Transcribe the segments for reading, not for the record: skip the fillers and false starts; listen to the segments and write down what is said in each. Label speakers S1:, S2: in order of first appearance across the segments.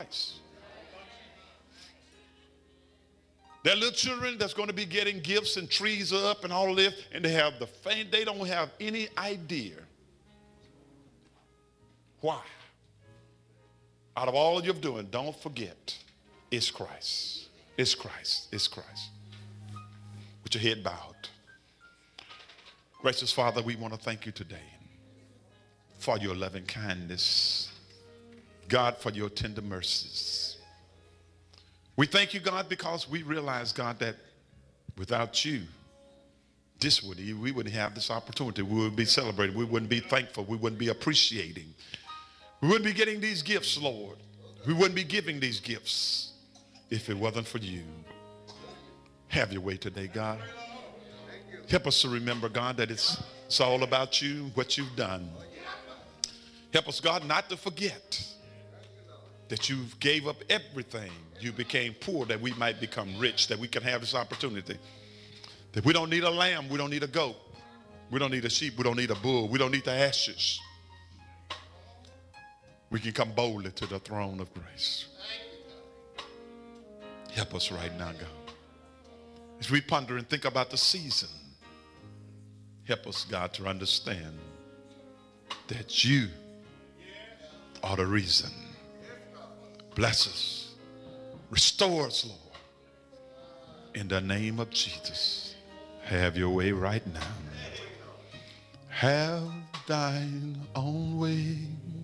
S1: Christ. There are little children that's going to be getting gifts and trees up and all this, and they don't have any idea why. Out of all you're doing, don't forget, it's Christ. It's Christ. It's Christ. With your head bowed. Gracious Father, we want to thank you today for your loving kindness. God, for your tender mercies. We thank you, God, because we realize, God, that without you, we wouldn't have this opportunity. We wouldn't be celebrating. We wouldn't be thankful. We wouldn't be appreciating. We wouldn't be getting these gifts, Lord. We wouldn't be giving these gifts if it wasn't for you. Have your way today, God. Help us to remember, God, that it's all about you, what you've done. Help us, God, not to forget that you gave up everything. You became poor that we might become rich, that we can have this opportunity. That we don't need a lamb, we don't need a goat. We don't need a sheep, we don't need a bull. We don't need the ashes. We can come boldly to the throne of grace. Help us right now, God. As we ponder and think about the season, help us, God, to understand that you are the reason. Bless us. Restore us, Lord. In the name of Jesus, have your way right now. Have thine own way.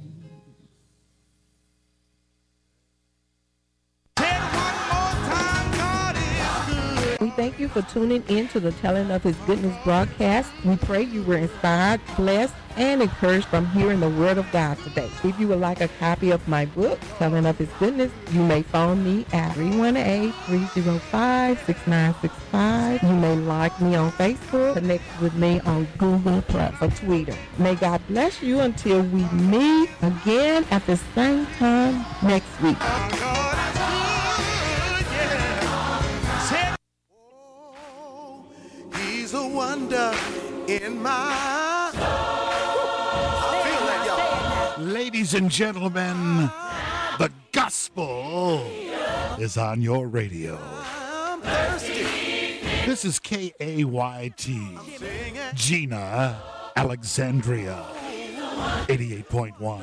S2: We thank you for tuning in to the Telling of His Goodness broadcast. We pray you were inspired, blessed, and encouraged from hearing the Word of God today. If you would like a copy of my book, Telling of His Goodness, you may phone me at 318-305-6965. You may like me on Facebook, connect with me on Google Plus or Twitter. May God bless you until we meet again at the same time next week.
S3: He's a wonder in my soul. I feel that, y'all.
S4: Ladies and gentlemen, the gospel is on your radio.
S3: I'm thirsty.
S4: This is KAYT, Gina, Alexandria, 88.1.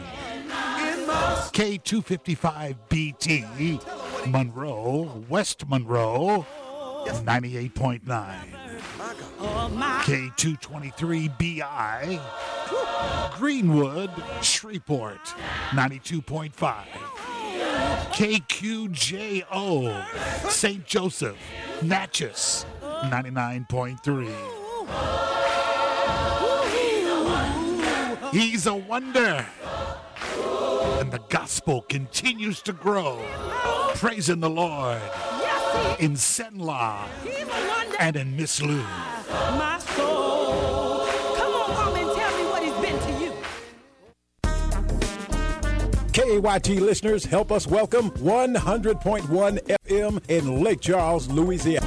S4: K255BT, Monroe, West Monroe, 98.9. K223BI, Greenwood, Shreveport, 92.5. KQJO, St. Joseph, Natchez, 99.3. He's a wonder. And the gospel continues to grow. Praising the Lord in Senla and in Miss Lou.
S5: My soul. Come on, mom, and tell me what he's been to you.
S6: KAYT listeners, help us welcome 100.1 FM in Lake Charles, Louisiana.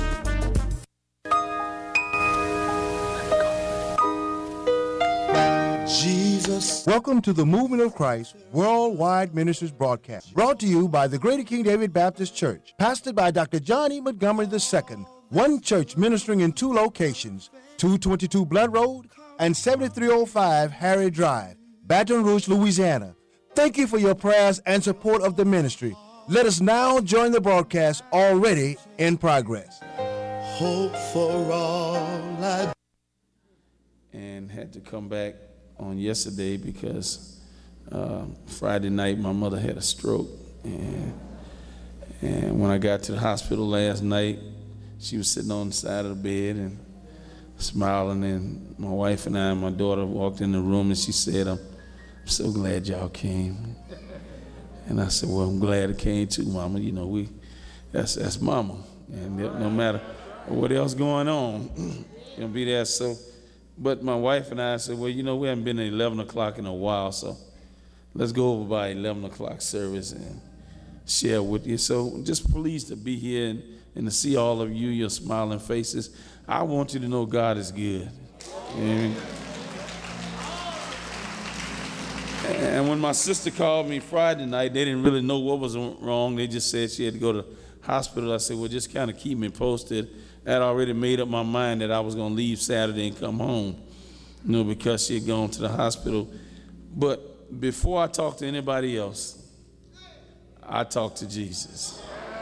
S3: Jesus.
S7: Welcome to the Movement of Christ Worldwide Ministries broadcast, brought to you by the Greater King David Baptist Church, pastored by Dr. John E. Montgomery II. One church ministering in two locations, 222 Blunt Road and 7305 Harry Drive, Baton Rouge, Louisiana. Thank you for your prayers and support of the ministry. Let us now join the broadcast already in progress.
S3: Hope for all I...
S8: And had to come back on yesterday because Friday night my mother had a stroke. And when I got to the hospital last night, she was sitting on the side of the bed and smiling, and my wife and I and my daughter walked in the room and she said, I'm so glad y'all came. And I said, well, I'm glad I came too, Mama. You know, that's Mama. And no matter what else going on, you'll be there. So, but my wife and I said, well, you know, we haven't been at 11 o'clock in a while, so let's go over by 11 o'clock service and share with you. So just pleased to be here and to see all of you, your smiling faces. I want you to know God is good. And And when my sister called me Friday night, they didn't really know what was wrong. They just said she had to go to the hospital. I said, well, just kind of keep me posted. I had already made up my mind that I was going to leave Saturday and come home, because she had gone to the hospital. But before I talk to anybody else, I talk to Jesus.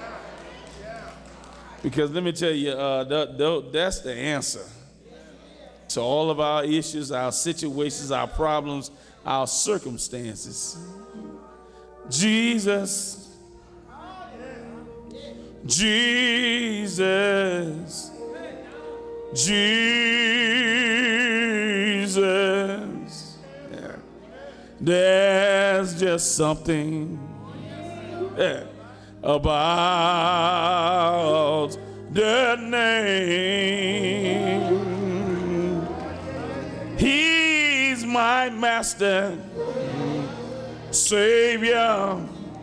S8: Because let me tell you, that's the answer to all of our issues, our situations, our problems, our circumstances. Jesus. Jesus. Jesus. Yeah. There's just something about the name. He's my master, Savior,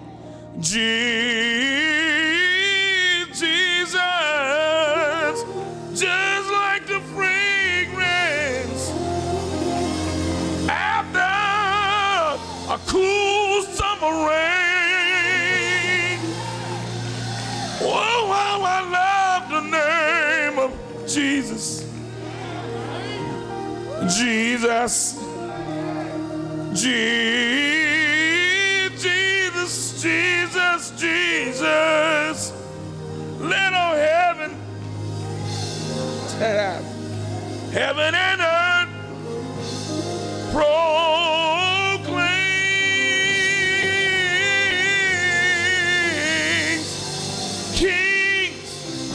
S8: Jesus, just like the fragrance after a cool summer rain. Oh, how I love the name of Jesus. Jesus, Jesus, Jesus, Jesus. Let all heaven and earth proclaim. Kings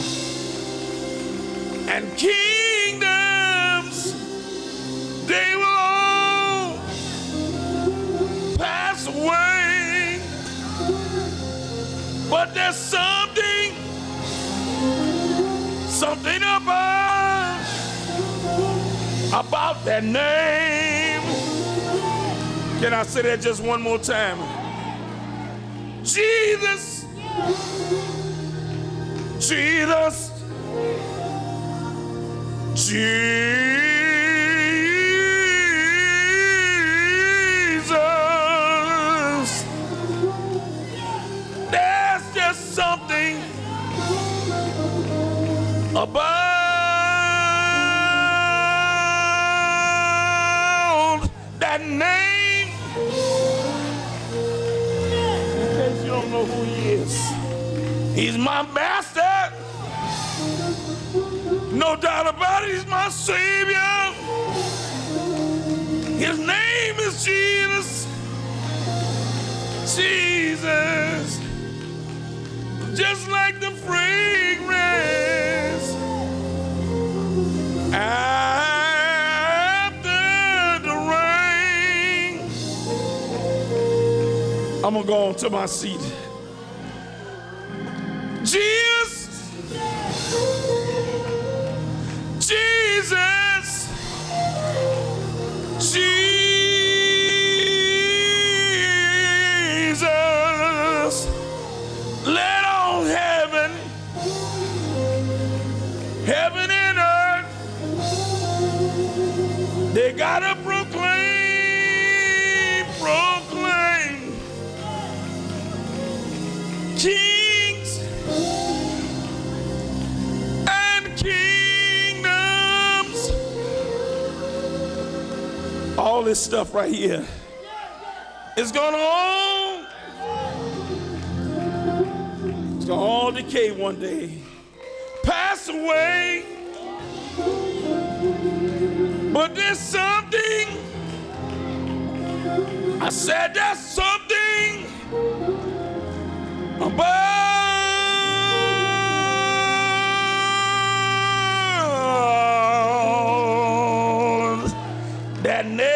S8: and kingdoms, they will all pass away, but there's something about that name. Can I say that just one more time? Jesus, Jesus, Jesus. There's just something about that name. In case you don't know who he is, he's my master. No doubt about it, he's my Savior. His name is Jesus. Jesus. Just like the fragrance after the rain. I'm gonna go on to my seat. Jesus, Jesus, Jesus. Let all heaven and earth, they gotta proclaim. Kings and kingdoms. All this stuff right here is gonna all decay one day, pass away. But there's something, I said there's something about that name.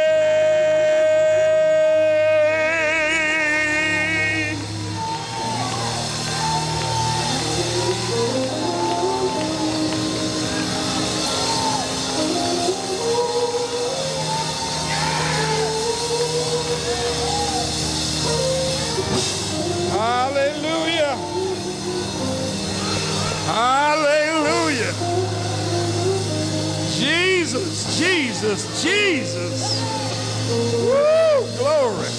S8: Hallelujah. Hallelujah. Jesus, Jesus, Jesus. Woo.
S9: Glory.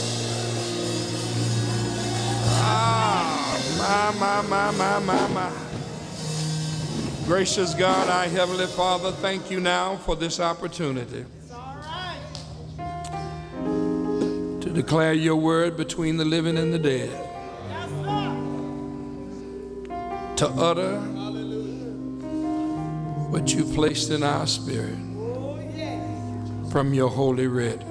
S9: My. Gracious God, our Heavenly Father, thank you now for this opportunity to declare your word between the living and the dead, to utter what you placed in our spirit from your holy writ.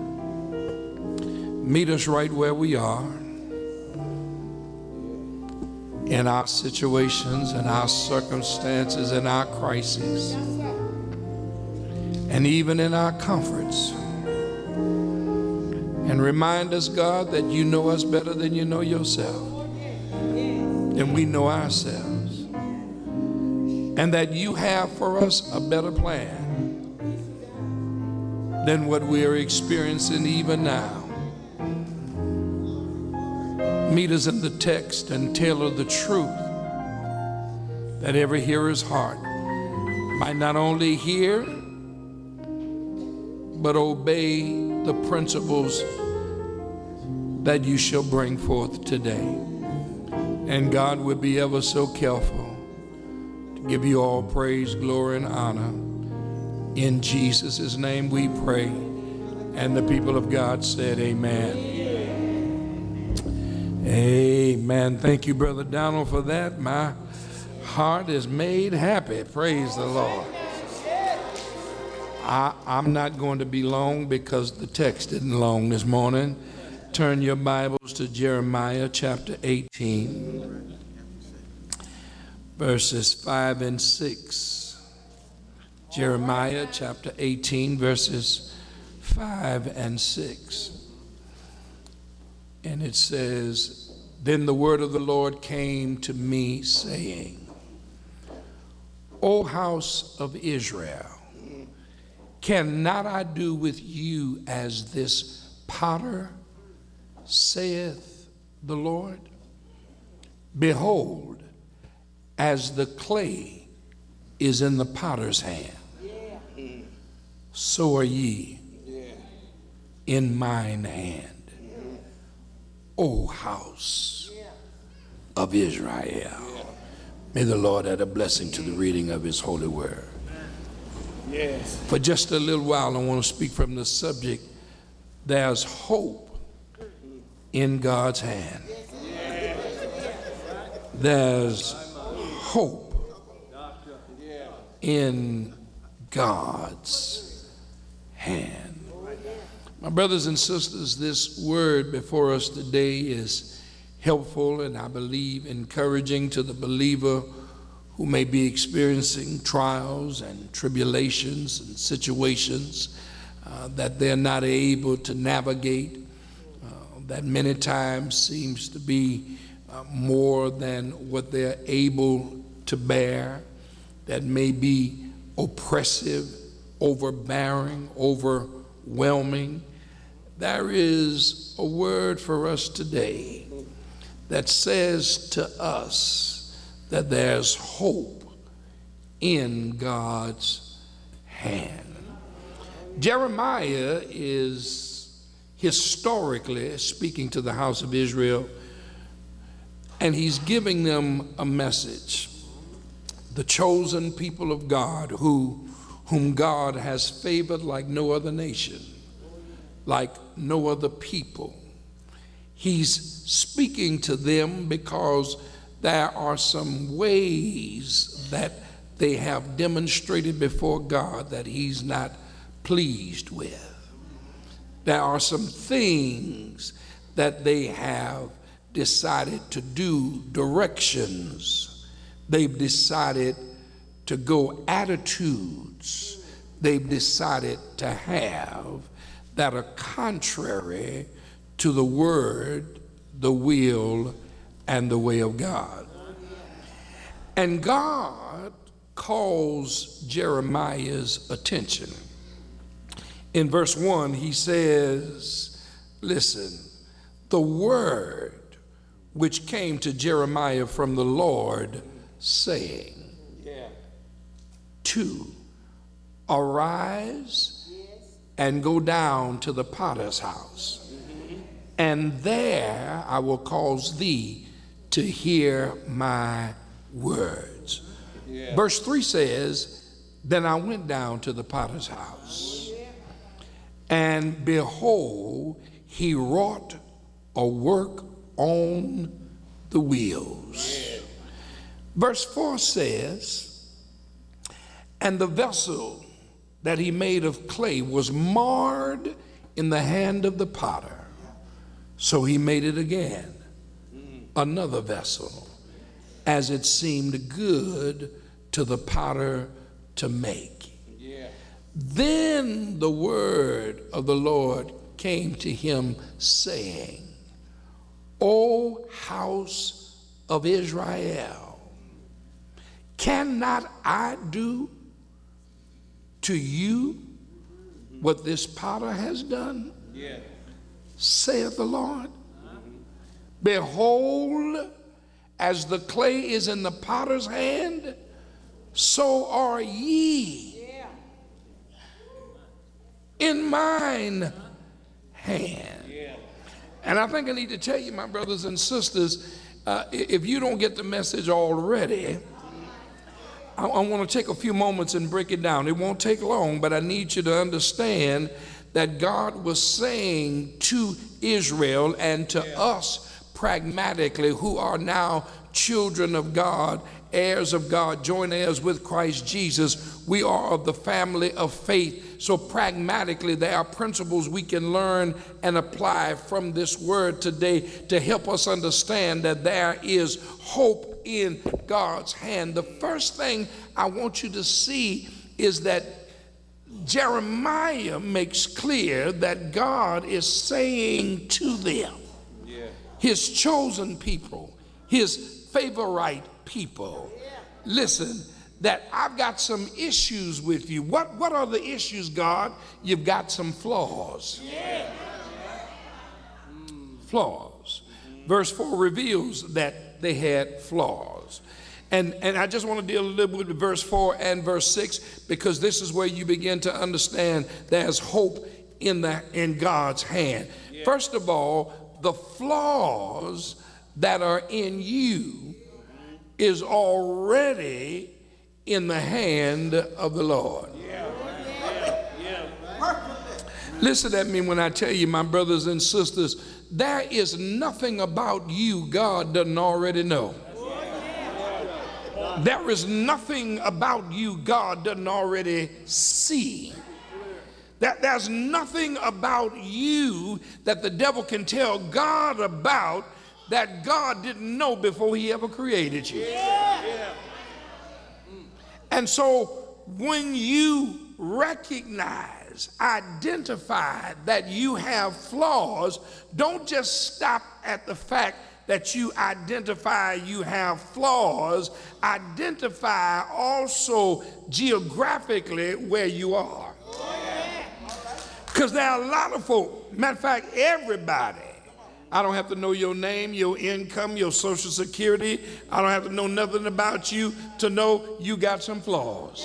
S9: Meet us right where we are, in our situations, in our circumstances, in our crises, and even in our comforts. And remind us, God, that you know us better than you know yourself, than we know ourselves, and that you have for us a better plan than what we are experiencing even now. Meet us in the text and tailor the truth that every hearer's heart might not only hear, but obey the principles that you shall bring forth today. And God will be ever so careful to give you all praise, glory, and honor. In Jesus' name we pray. And the people of God said, amen. Amen. Thank you, Brother Donald, for that. My heart is made happy. Praise the Lord. I'm not going to be long because the text isn't long this morning. Turn your Bibles to Jeremiah chapter 18, verses 5 and 6. Jeremiah chapter 18, verses 5 and 6. And it says, then the word of the Lord came to me, saying, O house of Israel, cannot I do with you as this potter, saith the Lord? Behold, as the clay is in the potter's hand, so are ye in mine hand, O house of Israel. May the Lord add a blessing to the reading of his holy word. Yes. For just a little while, I want to speak from the subject, there's hope in God's hand. There's hope in God's hand. My brothers and sisters, this word before us today is helpful and I believe encouraging to the believer who may be experiencing trials and tribulations and situations that they're not able to navigate, that many times seems to be more than what they're able to bear, that may be oppressive, overbearing, overwhelming. There is a word for us today that says to us that there's hope in God's hand. Jeremiah is historically speaking to the house of Israel, and he's giving them a message. The chosen people of God whom God has favored like no other nation, like no other people. He's speaking to them because there are some ways that they have demonstrated before God that he's not pleased with. There are some things that they have decided to do, directions. They've decided to go, attitudes they've decided to have that are contrary to the word, the will, and the way of God. And God calls Jeremiah's attention. In verse 1, he says, listen, the word which came to Jeremiah from the Lord, saying, 2, arise and go down to the potter's house. and there I will cause thee to hear my words. Yeah. Verse 3 says, then I went down to the potter's house, and behold, he wrought a work on the wheels. Yeah. Verse 4 says, and the vessel that he made of clay was marred in the hand of the potter. So he made it again, another vessel, as it seemed good to the potter to make. Yeah. Then the word of the Lord came to him, saying, O house of Israel, cannot I do to you what this potter has done? Yeah. Saith the Lord. Behold, as the clay is in the potter's hand, so are ye in mine hand. And I think I need to tell you, my brothers and sisters, if you don't get the message already, I want to take a few moments and break it down. It won't take long, but I need you to understand that God was saying to Israel and to us pragmatically, who are now children of God, heirs of God, joint heirs with Christ Jesus, we are of the family of faith. So pragmatically, there are principles we can learn and apply from this word today to help us understand that there is hope in God's hand. The first thing I want you to see is that Jeremiah makes clear that God is saying to them, his chosen people, his favorite people, listen, that I've got some issues with you. What are the issues, God? You've got some flaws. Flaws. Verse 4 reveals that they had flaws. And I just want to deal a little bit with verse 4 and verse 6, because this is where you begin to understand there's hope in God's hand. Yeah. First of all, the flaws that are in you is already in the hand of the Lord. Listen at me when I tell you, my brothers and sisters, there is nothing about you God doesn't already know. There is nothing about you God doesn't already see. There's nothing about you that the devil can tell God about that God didn't know before he ever created you. And so when you recognize, identify that you have flaws, don't just stop at the fact that you identify you have flaws. Identify also geographically where you are. Because there are a lot of folk, matter of fact, everybody. I don't have to know your name, your income, your social security. I don't have to know nothing about you to know you got some flaws.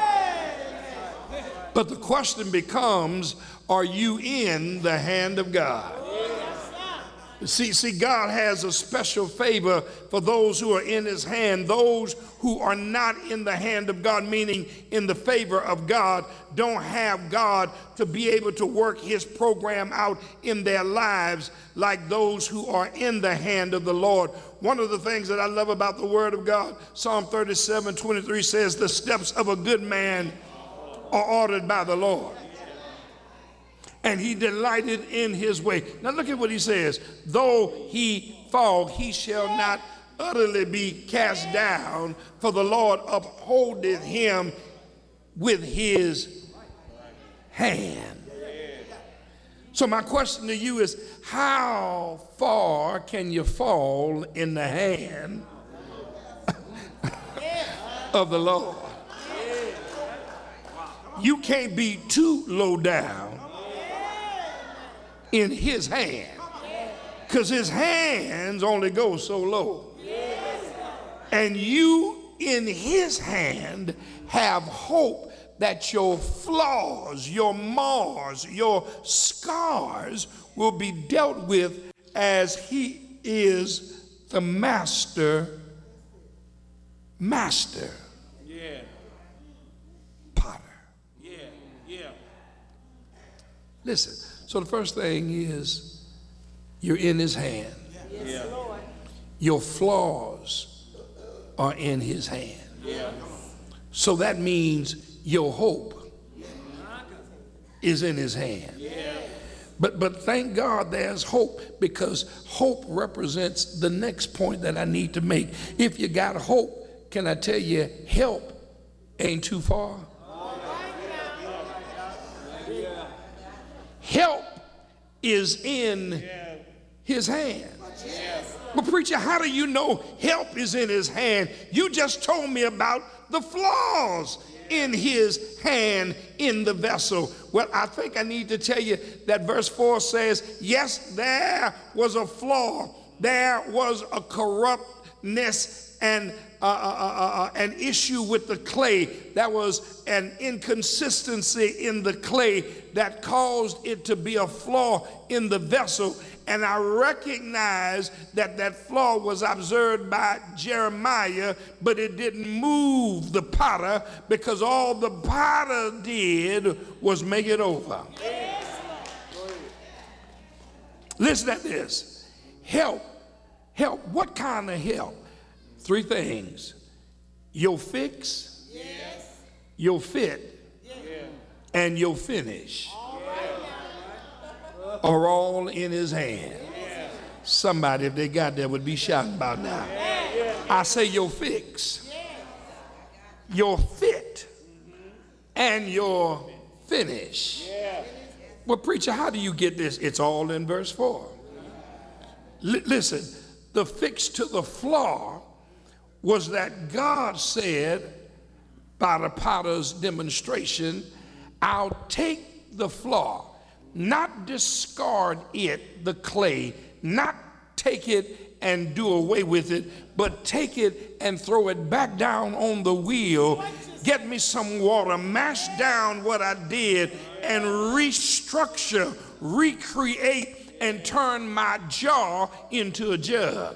S9: But the question becomes, are you in the hand of God? See, God has a special favor for those who are in his hand. Those who are not in the hand of God, meaning in the favor of God, don't have God to be able to work his program out in their lives like those who are in the hand of the Lord. One of the things that I love about the word of God, Psalm 37:23 says, the steps of a good man are ordered by the Lord, and he delighted in his way. Now look at what he says. Though he fall, he shall not utterly be cast down, for the Lord upholdeth him with his hand. So my question to you is, how far can you fall in the hand of the Lord? You can't be too low down in his hand, because his hands only go so low. And you in his hand have hope that your flaws, your mars, your scars will be dealt with as he is the master.
S8: Yeah.
S9: Potter.
S8: Yeah.
S9: Listen, so the first thing is you're in his hand.
S8: Yeah.
S9: Your flaws are in his hand.
S8: Yeah.
S9: So that means your hope is in his hand.
S8: Yeah.
S9: But thank God there's hope, because hope represents the next point that I need to make. If you got hope, can I tell you, help ain't too far. Help is in his hand. But preacher, how do you know help is in his hand? You just told me about the flaws in his hand in the vessel. Well, I think I need to tell you that verse 4 says, yes, there was a flaw. There was a corruptness and an issue with the clay. That was an inconsistency in the clay that caused it to be a flaw in the vessel. And I recognize that that flaw was observed by Jeremiah, but it didn't move the potter, because all the potter did was make it over. Listen to this. Help. What kind of help? 3 things. Your fix, your fit, and your finish are all in his hand. Somebody, if they got that, would be shouting about now. I say your fix, your fit, and your finish. Well, preacher, how do you get this? It's all in verse 4. Listen, the fix to the flaw was that God said, by the potter's demonstration, I'll take the flaw, not discard it, the clay, not take it and do away with it, but take it and throw it back down on the wheel, get me some water, mash down what I did, and restructure, recreate, and turn my jar into a jug.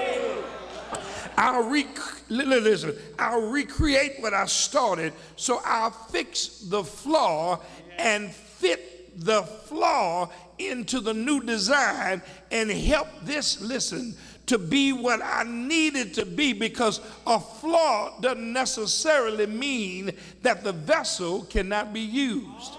S9: I'll recreate what I started, so I'll fix the flaw and fit the flaw into the new design and help this, listen, to be what I need it to be, because a flaw doesn't necessarily mean that the vessel cannot be used.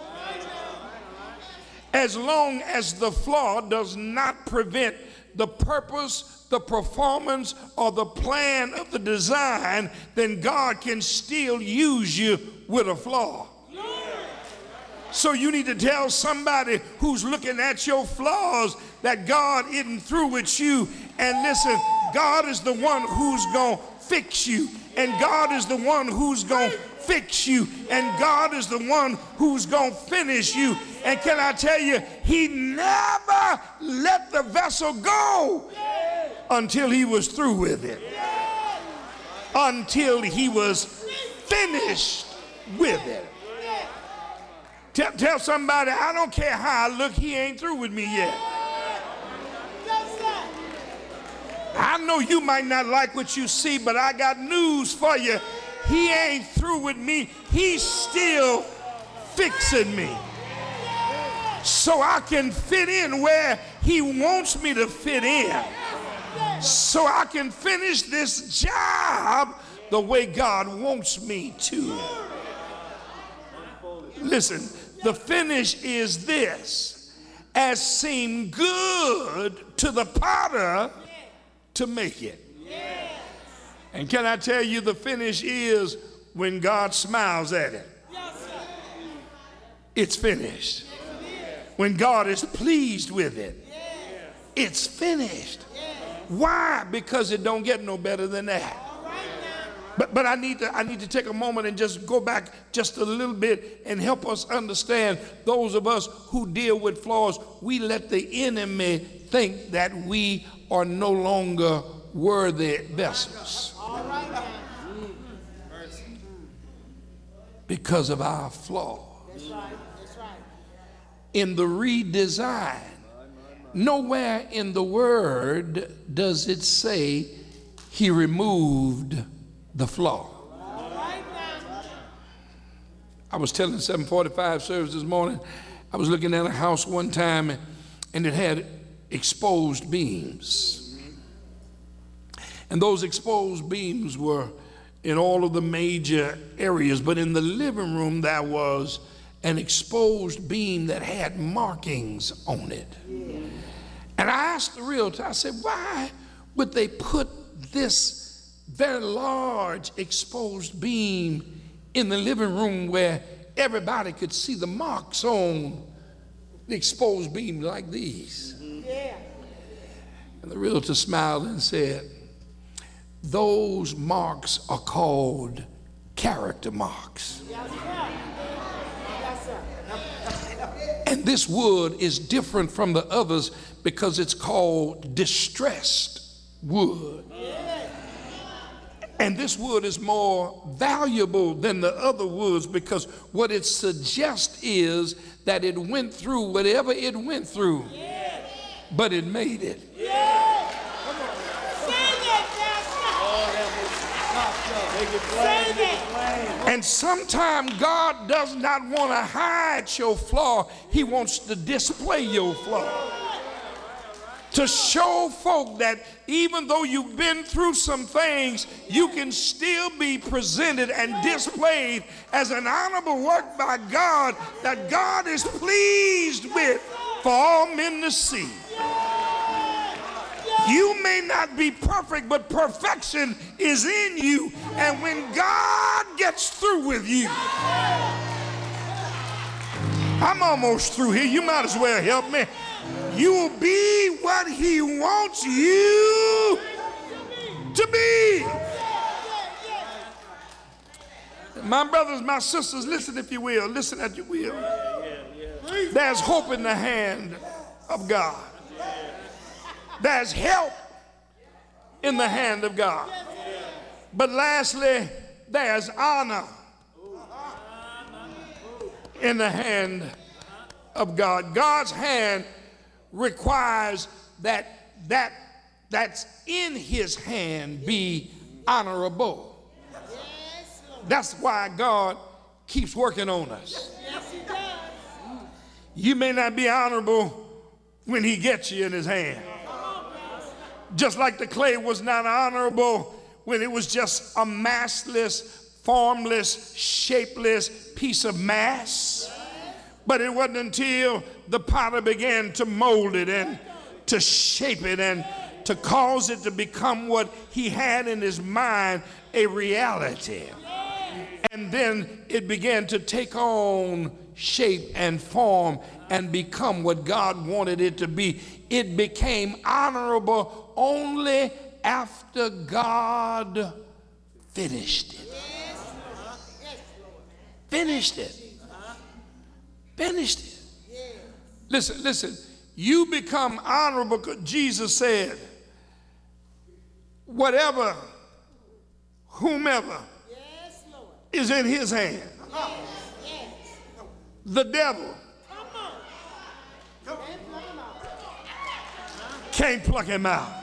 S9: As long as the flaw does not prevent the purpose, the performance, or the plan of the design, then God can still use you with a flaw. So you need to tell somebody who's looking at your flaws that God isn't through with you. And listen, God is the one who's going to fix you. And God is the one who's going to fix you. And God is the one who's going to finish you. And can I tell you, he never let the vessel go until he was through with it. Until he was finished with it. Tell somebody, I don't care how I look, he ain't through with me yet. I know you might not like what you see, but I got news for you. He ain't through with me. He's still fixing me, so I can fit in where he wants me to fit in, so I can finish this job the way God wants me to. Listen, the finish is this: as seemed good to the potter to make it. And can I tell you, the finish is when God smiles at it. It's finished. When God is pleased with it, it's finished. Why? Because it don't get no better than that. But I need to take a moment and just go back just a little bit and help us understand, those of us who deal with flaws, we let the enemy think that we are no longer worthy vessels because of our flaws. In the redesign, nowhere in the word does it say he removed the flaw. I was telling 745 service this morning, I was looking at a house one time and it had exposed beams. And those exposed beams were in all of the major areas, but in the living room there was an exposed beam that had markings on it. And I asked the realtor, I said, why would they put this very large exposed beam in the living room where everybody could see the marks on the exposed beam like these? And the realtor smiled and said, those marks are called character marks. And this wood is different from the others because it's called distressed wood. And this wood is more valuable than the other woods because what it suggests is that it went through whatever it went through, but it made it. And sometimes God does not want to hide your flaw. He wants to display your flaw. To show folk that even though you've been through some things, you can still be presented and displayed as an honorable work by God that God is pleased with for all men to see. You may not be perfect, but perfection is in you. And when God gets through with you, I'm almost through here. You might as well help me. You will be what he wants you to be. My brothers, my sisters, listen if you will. Listen as you will. There's hope in the hand of God. There's help in the hand of God. But lastly, there's honor in the hand of God. God's hand requires that's in his hand be honorable. That's why God keeps working on us. You may not be honorable when he gets you in his hand. Just like the clay was not honorable when it was just a massless, formless, shapeless piece of mass. But it wasn't until the potter began to mold it and to shape it and to cause it to become what he had in his mind, a reality. And then it began to take on shape and form and become what God wanted it to be. It became honorable only after God finished it. Finished it. Finished it. Listen. You become honorable because Jesus said, whatever, whomever is in his hand, the devil can't pluck him out.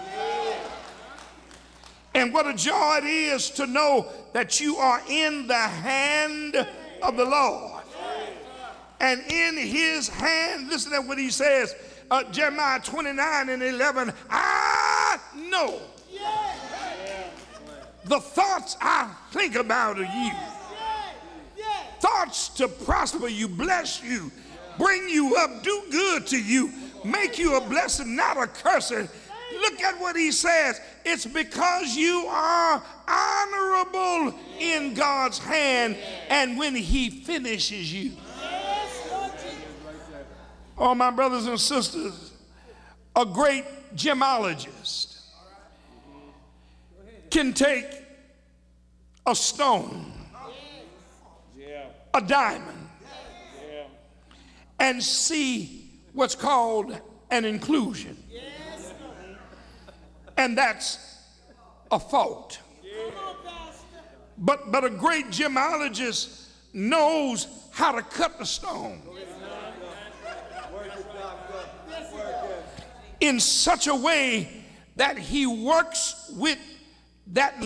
S9: And what a joy it is to know that you are in the hand of the Lord. And in his hand, listen to what he says, Jeremiah 29:11, I know the thoughts I think about you. Thoughts to prosper you, bless you, bring you up, do good to you, make you a blessing, not a cursing. Look at what he says. It's because you are honorable in God's hand and when he finishes you. Oh, my brothers and sisters, a great gemologist can take a stone, a diamond, and see what's called an inclusion. And that's a fault. But a great gemologist knows how to cut the stone. in such a way that he works with that